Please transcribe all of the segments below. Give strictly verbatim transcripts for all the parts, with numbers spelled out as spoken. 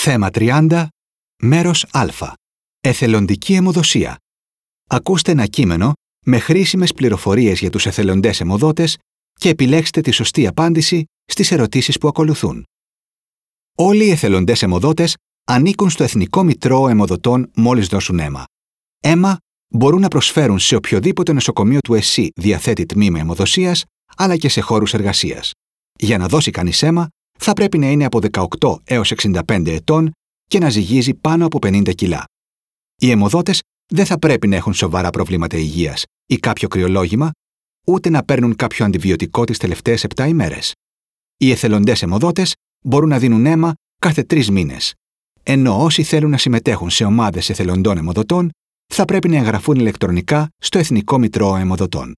Θέμα τριάντα, μέρος Α. Εθελοντική αιμοδοσία. Ακούστε ένα κείμενο με χρήσιμες πληροφορίες για τους εθελοντές αιμοδότες και επιλέξτε τη σωστή απάντηση στις ερωτήσεις που ακολουθούν. Όλοι οι εθελοντές αιμοδότες ανήκουν στο Εθνικό Μητρό Αιμοδοτών μόλις δώσουν αίμα. Αίμα μπορούν να προσφέρουν σε οποιοδήποτε νοσοκομείο του ΕΣΥ διαθέτει τμήμα αιμοδοσίας, αλλά και σε χώρους εργασίας. Για να δώσει κανείς αίμα, θα πρέπει να είναι από δεκαοκτώ έως εξήντα πέντε ετών και να ζυγίζει πάνω από πενήντα κιλά. Οι αιμοδότες δεν θα πρέπει να έχουν σοβαρά προβλήματα υγείας ή κάποιο κρυολόγημα, ούτε να παίρνουν κάποιο αντιβιωτικό τις τελευταίες επτά ημέρες. Οι εθελοντές αιμοδότες μπορούν να δίνουν αίμα κάθε τρεις μήνες, ενώ όσοι θέλουν να συμμετέχουν σε ομάδες εθελοντών αιμοδοτών θα πρέπει να εγγραφούν ηλεκτρονικά στο Εθνικό Μητρό Αιμοδοτών.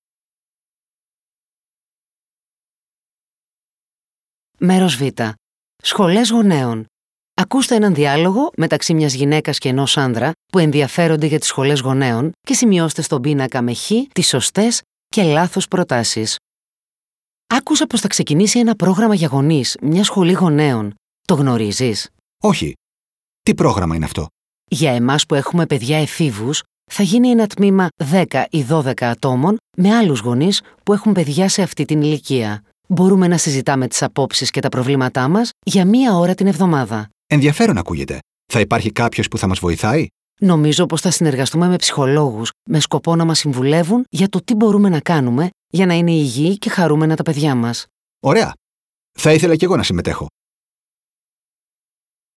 Μέρος Β. Σχολές γονέων. Ακούστε έναν διάλογο μεταξύ μιας γυναίκας και ενός άνδρα που ενδιαφέρονται για τις σχολές γονέων και σημειώστε στον πίνακα με χ τις σωστές και λάθος προτάσεις. Άκουσα πως θα ξεκινήσει ένα πρόγραμμα για γονείς, μια σχολή γονέων. Το γνωρίζεις? Όχι. Τι πρόγραμμα είναι αυτό? Για εμάς που έχουμε παιδιά εφήβους, θα γίνει ένα τμήμα δέκα ή δώδεκα ατόμων με άλλους γονείς που έχουν παιδιά σε αυτή την ηλικία. Μπορούμε να συζητάμε τις απόψεις και τα προβλήματά μας για μία ώρα την εβδομάδα. Ενδιαφέρον ακούγεται. Θα υπάρχει κάποιος που θα μας βοηθάει? Νομίζω πως θα συνεργαστούμε με ψυχολόγους με σκοπό να μας συμβουλεύουν για το τι μπορούμε να κάνουμε για να είναι υγιή και χαρούμενα τα παιδιά μας. Ωραία. Θα ήθελα κι εγώ να συμμετέχω.